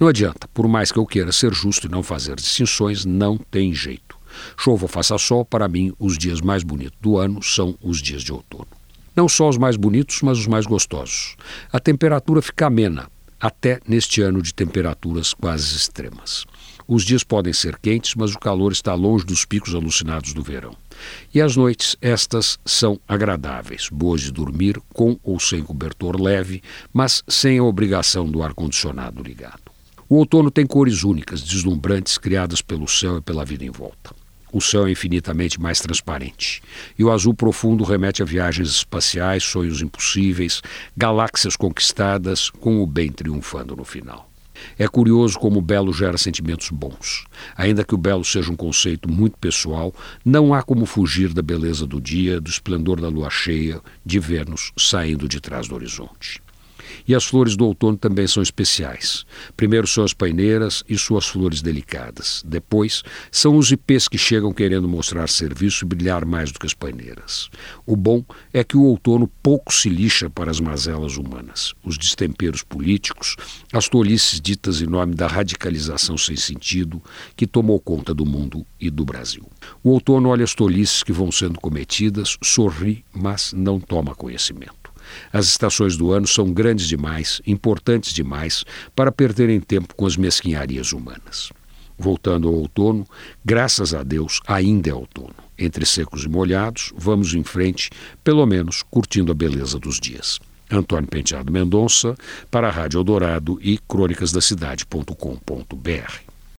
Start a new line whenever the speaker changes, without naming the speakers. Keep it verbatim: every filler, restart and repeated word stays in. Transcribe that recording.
Não adianta, por mais que eu queira ser justo e não fazer distinções, não tem jeito. Chova ou faça sol, para mim, os dias mais bonitos do ano são os dias de outono. Não só os mais bonitos, mas os mais gostosos. A temperatura fica amena, até neste ano de temperaturas quase extremas. Os dias podem ser quentes, mas o calor está longe dos picos alucinados do verão. E as noites, estas são agradáveis, boas de dormir, com ou sem cobertor leve, mas sem a obrigação do ar-condicionado ligado. O outono tem cores únicas, deslumbrantes, criadas pelo céu e pela vida em volta. O céu é infinitamente mais transparente, e o azul profundo remete a viagens espaciais, sonhos impossíveis, galáxias conquistadas, com o bem triunfando no final. É curioso como o belo gera sentimentos bons. Ainda que o belo seja um conceito muito pessoal, não há como fugir da beleza do dia, do esplendor da lua cheia, de Vênus saindo de trás do horizonte. E as flores do outono também são especiais. Primeiro são as paineiras e suas flores delicadas. Depois são os ipês que chegam querendo mostrar serviço e brilhar mais do que as paineiras. O bom é que o outono pouco se lixa para as mazelas humanas, os destemperos políticos, as tolices ditas em nome da radicalização sem sentido que tomou conta do mundo e do Brasil. O outono olha as tolices que vão sendo cometidas, sorri, mas não toma conhecimento. As estações do ano são grandes demais, importantes demais, para perderem tempo com as mesquinharias humanas. Voltando ao outono, graças a Deus ainda é outono. Entre secos e molhados, vamos em frente, pelo menos curtindo a beleza dos dias. Antônio Penteado Mendonça, para a Rádio Eldorado e crônicas da cidade ponto com ponto br.